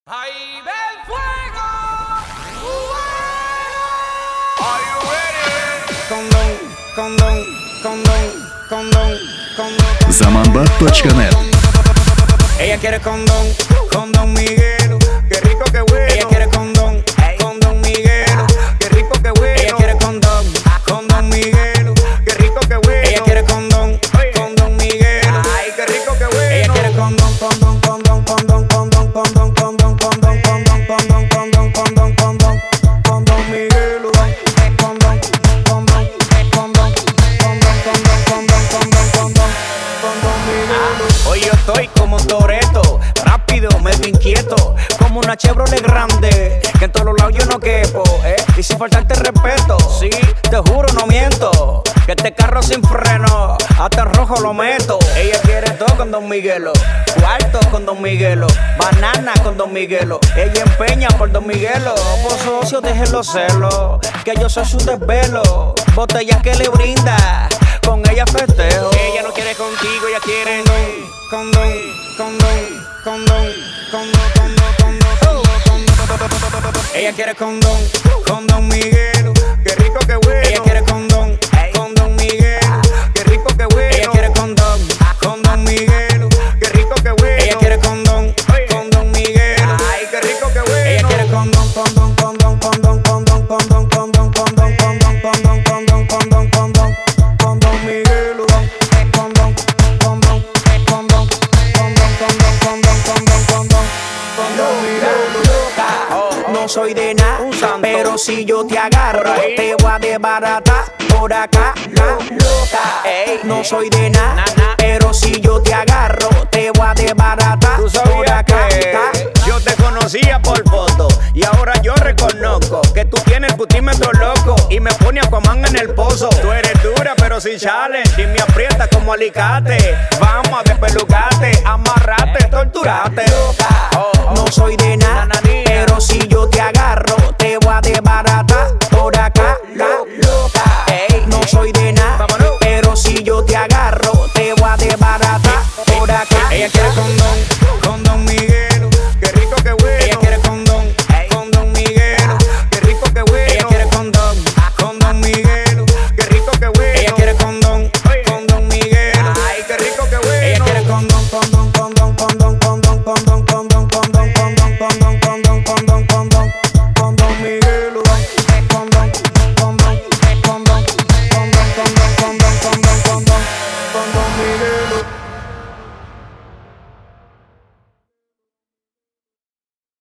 ¡Ahí ve el fuego! Are you ready? Zamanbat.net. Ella quiere condón Miguelo, qué rico, qué bueno. Ella quiere condón Miguelo, qué rico, qué bueno. Ella quiere condón Miguelo, qué rico, qué bueno. Ella quiere condón Miguelo, ay, qué rico, qué bueno. Ella quiere condón Miguelo, hoy yo estoy como un Toretto, rápido, medio inquieto, como una Chevrolet grande, que en todos lados yo no quepo, y sin faltarte respeto, sí, te juro, no miento, que este carro sin freno, hasta en rojo lo meto. Ella quiere todo con Don Miguelo, cuarto con Don Miguelo, banana con Don Miguelo, ella empeña por Don Miguelo, por socio deje los celos, que yo soy su desvelo, botellas que le brinda, con ella festejo. Ella no quiere contigo, ella quiere condón. Ella quiere condón Miguelo, qué rico, qué bueno. Ella quiere condón Miguelo, qué rico, qué bueno. Ella quiere condón Miguelo, qué rico, qué bueno. Ella quiere condón Miguelo, ay, qué rico, qué bueno. Ella quiere condón Miguelo, no soy de nada, pero si yo te agarro, te voy a desbaratar por acá, la loca. Ey, no soy de nada, pero si yo te agarro, te voy a desbaratar por acá. Yo te conocía por foto y ahora yo reconozco que tú tienes el putímetro loco y me pone Aquaman en el pozo. Tú eres dura pero sin challenge y me aprieta como alicate. Vamos a despelucarte, amarrarte, torturarte.